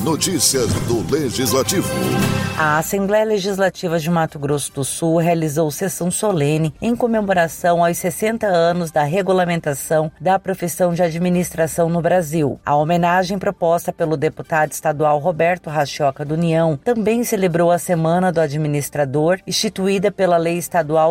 Notícias do Legislativo. A Assembleia Legislativa de Mato Grosso do Sul realizou sessão solene em comemoração aos 60 anos da regulamentação da profissão de administração no Brasil. A homenagem proposta pelo deputado estadual Roberto Rachoca do União também celebrou a Semana do Administrador, instituída pela Lei Estadual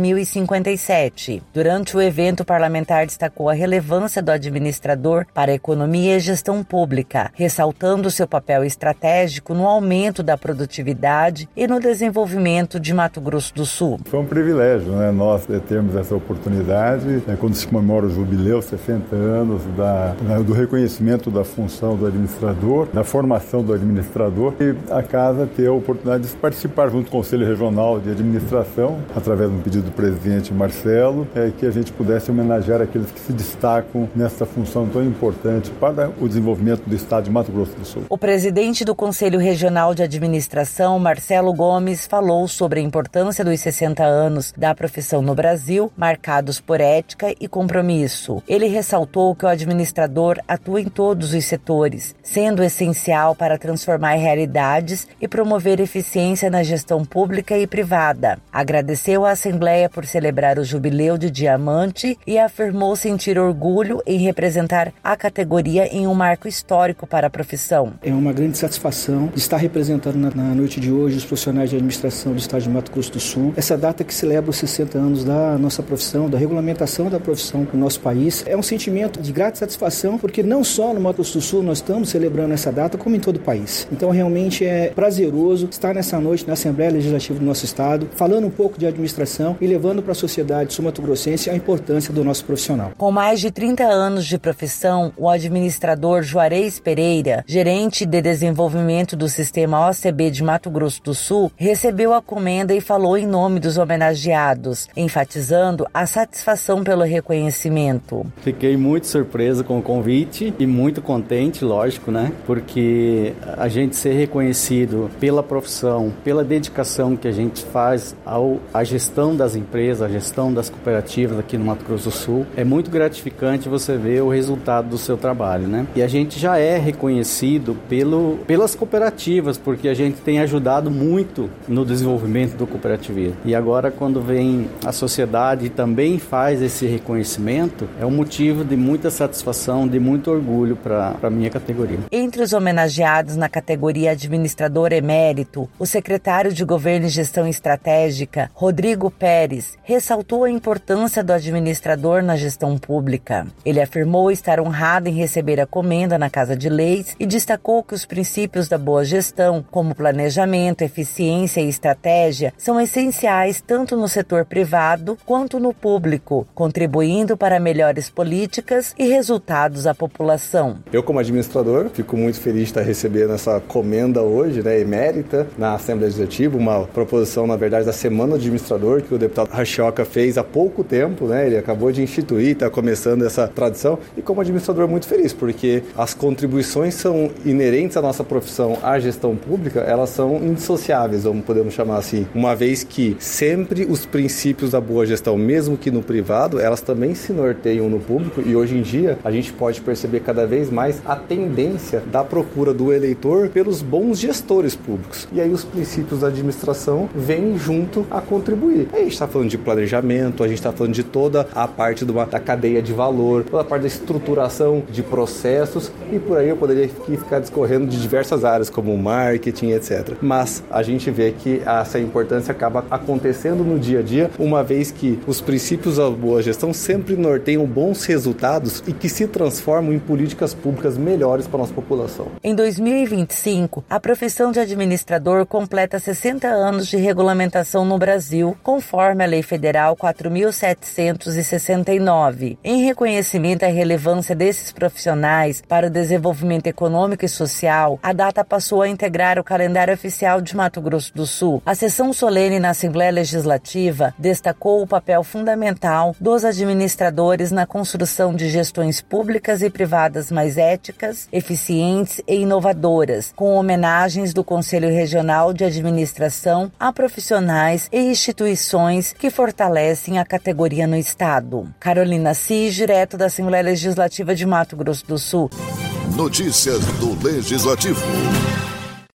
3057. Durante o evento, o parlamentar destacou a relevância do administrador para a economia e gestão pública, ressaltando seu papel estratégico no aumento da produtividade e no desenvolvimento de Mato Grosso do Sul. Foi um privilégio, nós termos essa oportunidade, quando se comemora o jubileu, 60 anos do reconhecimento da função do administrador, da formação do administrador, e a Casa ter a oportunidade de participar junto com o Conselho Regional de Administração, através de um pedido do presidente Marcelo, que a gente pudesse homenagear aqueles que se destacam nessa função tão importante para o desenvolvimento do estado de Mato Grosso do Sul. O presidente do Conselho Regional de Administração, Marcelo Gomes, falou sobre a importância dos 60 anos da profissão no Brasil, marcados por ética e compromisso. Ele ressaltou que o administrador atua em todos os setores, sendo essencial para transformar realidades e promover eficiência na gestão pública e privada. Agradeceu à Assembleia por celebrar o Jubileu de Diamante e afirmou sentir orgulho em representar a categoria em um marco histórico para a profissão. É uma grande satisfação de estar representando na noite de hoje os profissionais de administração do estado de Mato Grosso do Sul. Essa data que celebra os 60 anos da nossa profissão, da regulamentação da profissão no nosso país, é um sentimento de grata satisfação, porque não só no Mato Grosso do Sul nós estamos celebrando essa data, como em todo o país. Então realmente é prazeroso estar nessa noite na Assembleia Legislativa do nosso estado, falando um pouco de administração e levando para a sociedade sul-mato-grossense a importância do nosso profissional. Com mais de 30 anos de profissão, o administrador Juarez Pereira, gerente de desenvolvimento do sistema OCB de Mato Grosso do Sul, recebeu a comenda e falou em nome dos homenageados, enfatizando a satisfação pelo reconhecimento. Fiquei muito surpreso com o convite e muito contente, lógico, porque a gente ser reconhecido pela profissão, pela dedicação que a gente faz à gestão das empresas, à gestão das cooperativas aqui no Mato Grosso do Sul, é muito gratificante você ver o resultado do seu trabalho, E a gente já é reconhecido pelas cooperativas, porque a gente tem ajudado muito no desenvolvimento do cooperativismo. E agora, quando vem a sociedade e também faz esse reconhecimento, é um motivo de muita satisfação, de muito orgulho para a minha categoria. Entre os homenageados na categoria administrador emérito, o secretário de Governo e Gestão Estratégica, Rodrigo Pérez, ressaltou a importância do administrador na gestão pública. Ele afirmou estar honrado em receber a comenda na Casa de Leis e destacou que os princípios da boa gestão, como planejamento, eficiência e estratégia, são essenciais tanto no setor privado quanto no público, contribuindo para melhores políticas e resultados à população. Eu, como administrador, fico muito feliz de estar recebendo essa comenda hoje, emérita, na Assembleia Legislativa, uma proposição, na verdade, da Semana do Administrador, que o deputado Rachoca fez há pouco tempo, ele acabou de instituir, está começando essa tradição, e como administrador muito feliz, porque as contribuições são inerentes à nossa profissão, à gestão pública, elas são indissociáveis, podemos chamar assim, uma vez que sempre os princípios da boa gestão, mesmo que no privado, elas também se norteiam no público, e hoje em dia a gente pode perceber cada vez mais a tendência da procura do eleitor pelos bons gestores públicos. E aí os princípios da administração vêm junto a contribuir. Aí a gente está falando de planejamento, a gente está falando de toda a parte da cadeia de valor, toda a parte da estruturação de processos, e por aí eu poderia ficar discorrendo de diversas áreas, como marketing, etc. Mas a gente vê que essa importância acaba acontecendo no dia a dia, uma vez que os princípios da boa gestão sempre norteiam bons resultados e que se transformam em políticas públicas melhores para a nossa população. Em 2025, a profissão de administrador completa 60 anos de regulamentação no Brasil, conforme a Lei Federal 4.769. Em reconhecimento à relevância desses profissionais para o desenvolvimento econômico e social, a data passou a integrar o calendário oficial de Mato Grosso do Sul. A sessão solene na Assembleia Legislativa destacou o papel fundamental dos administradores na construção de gestões públicas e privadas mais éticas, eficientes e inovadoras, com homenagens do Conselho Regional de Administração a profissionais e instituições que fortalecem a categoria no Estado. Carolina Cis, direto da Assembleia Legislativa de Mato Grosso do Sul. Notícias do Legislativo.